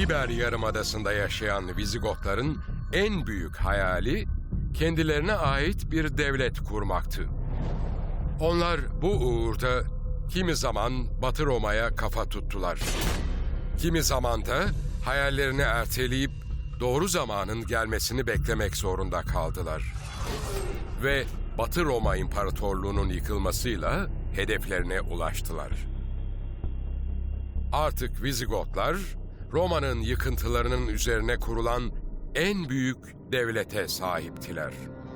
İber Yarımadası'nda yaşayan Vizigotların en büyük hayali kendilerine ait bir devlet kurmaktı. Onlar bu uğurda kimi zaman Batı Roma'ya kafa tuttular. Kimi zaman da hayallerini erteleyip doğru zamanın gelmesini beklemek zorunda kaldılar. Ve Batı Roma İmparatorluğu'nun yıkılmasıyla hedeflerine ulaştılar. Artık Vizigotlar, Roma'nın yıkıntılarının üzerine kurulan en büyük devlete sahiptiler.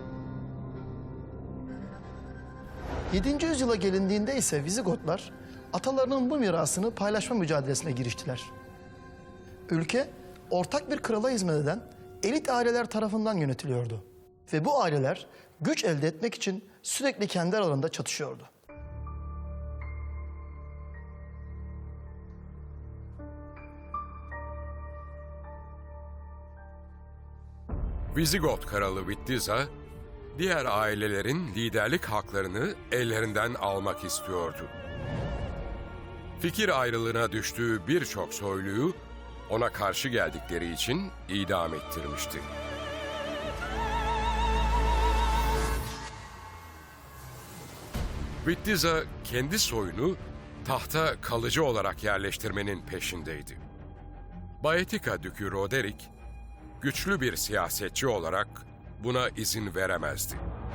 7. yüzyıla gelindiğinde ise Vizigotlar atalarının bu mirasını paylaşma mücadelesine giriştiler. Ülke ortak bir krala hizmet eden elit aileler tarafından yönetiliyordu. Ve bu aileler güç elde etmek için sürekli kendi aralarında çatışıyordu. Vizigot kralı Witiza, diğer ailelerin liderlik haklarını ellerinden almak istiyordu. Fikir ayrılığına düştüğü birçok soyluyu ona karşı geldikleri için idam ettirmişti. Witiza kendi soyunu tahta kalıcı olarak yerleştirmenin peşindeydi. Baetica Dükü Roderick, güçlü bir siyasetçi olarak buna izin veremezdi.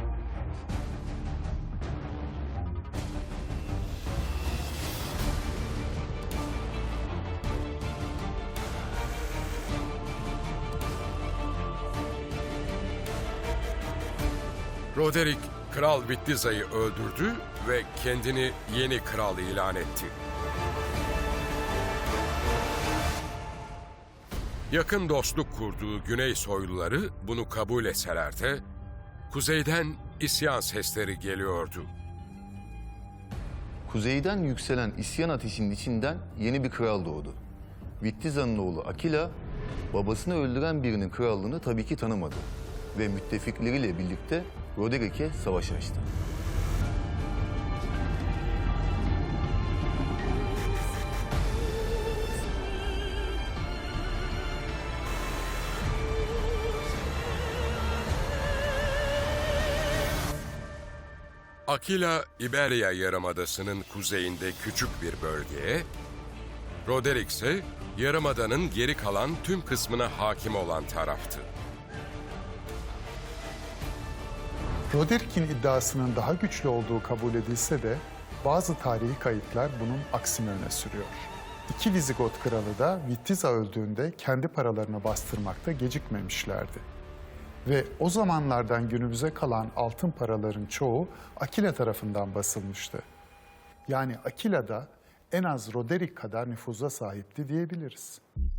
Roderick, Kral Witiza'yı öldürdü ve kendini yeni kral ilan etti. Yakın dostluk kurduğu Güney soyluları bunu kabul etseler de, kuzeyden isyan sesleri geliyordu. Kuzeyden yükselen isyan ateşinin içinden yeni bir kral doğdu. Wittiza'nın oğlu Akila, babasını öldüren birinin krallığını tabii ki tanımadı ve müttefikleriyle birlikte Roderick'e savaş açtı. Akila, İberya Yarımadası'nın kuzeyinde küçük bir bölgeye, Roderick ise Yarımada'nın geri kalan tüm kısmına hakim olan taraftı. Roderick'in iddiasının daha güçlü olduğu kabul edilse de bazı tarihi kayıtlar bunun aksini öne sürüyor. İki Vizigot kralı da Witiza öldüğünde kendi paralarını bastırmakta gecikmemişlerdi. Ve o zamanlardan günümüze kalan altın paraların çoğu Akila tarafından basılmıştı. Yani Akila da en az Roderick kadar nüfuza sahipti diyebiliriz.